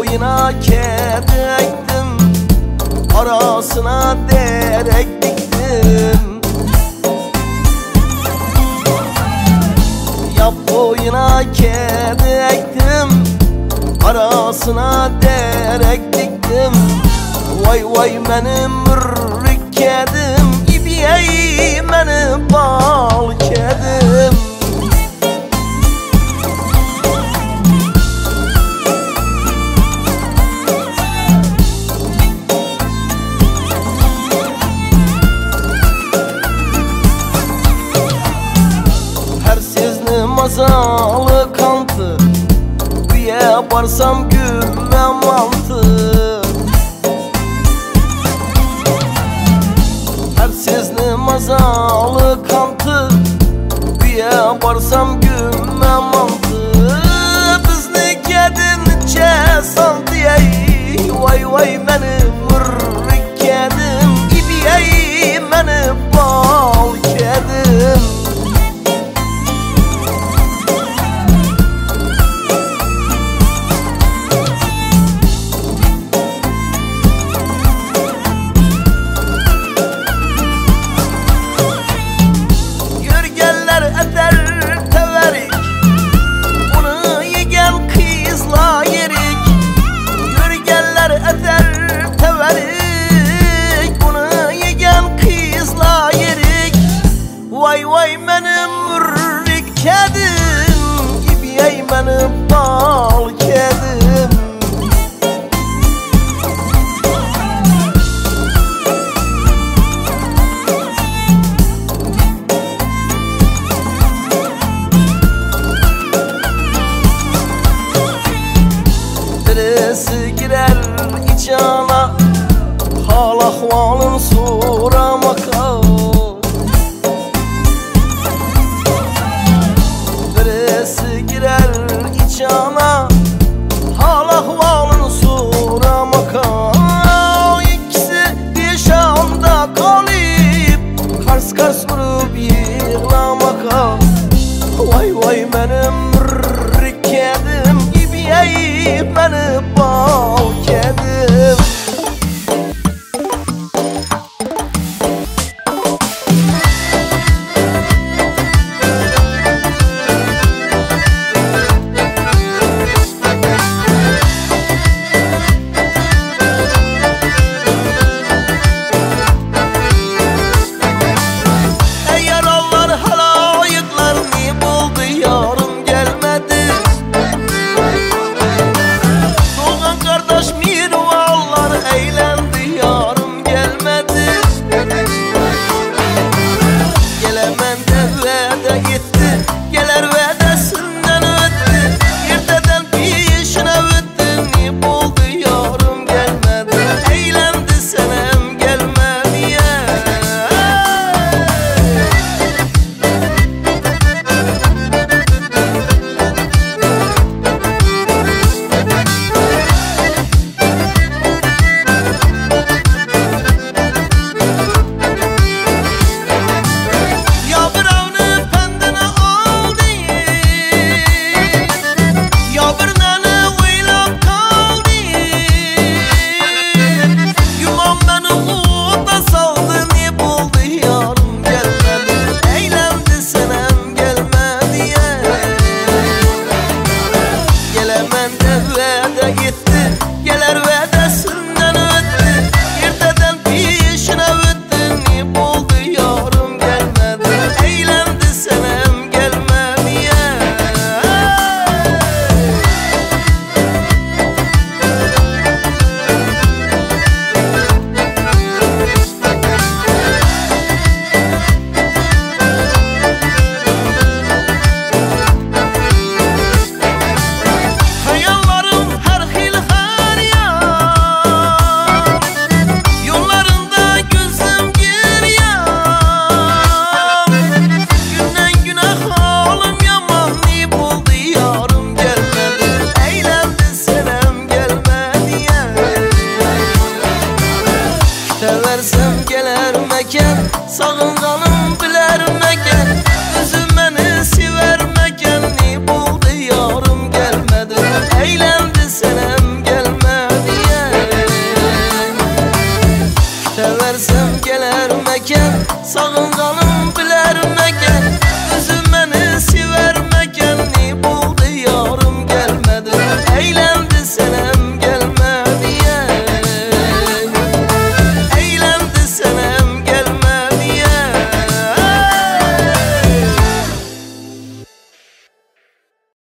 boyuna kedi ektim, arasına derek diktim. Yap boyuna kedi ektim, arasına derek diktim. Vay vay benim mürrik kedim, İbiyey benim bal kedim. Her sizni mazalı kantı, üye barsam gümme mantı. Her sizni mazalı kantı, üye barsam gümme mantı. Bizni kedince saldı ey, vay vay benim mürrik kedim, İbiyey benim bal kedim. Vay vay benim mürrik kedim, İbiyey benim bal kedim. Birisi girer içana, hal ahvalın soramaka. Birisi girer içana, hal ahvalın soramaka. İkisi bir anda kalıp, kars kars vurup yığlamaka. Vay vay benim mürrik kedim, İbiyey benim bal kedim. Seversem geler mekan, sağın kanım biler mekan. Gözüm